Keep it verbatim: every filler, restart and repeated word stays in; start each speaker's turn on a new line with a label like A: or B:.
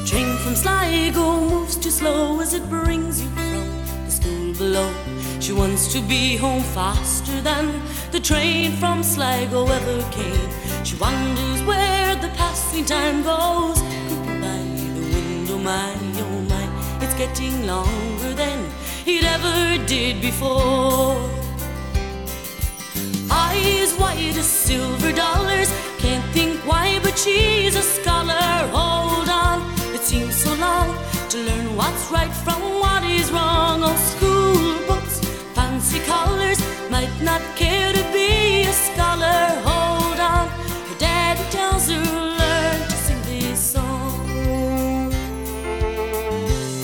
A: Train from Sligo moves too slow as it brings you from the school below. She wants to be home faster than the train from Sligo ever came. She wonders where the passing time goes. Creeping by the window, my, oh my, it's getting longer than it ever did before. Eyes white as silver dollars, can't think why, but she's a scholar. Hold on, it seems so long to learn what's right from what is wrong. Oh, school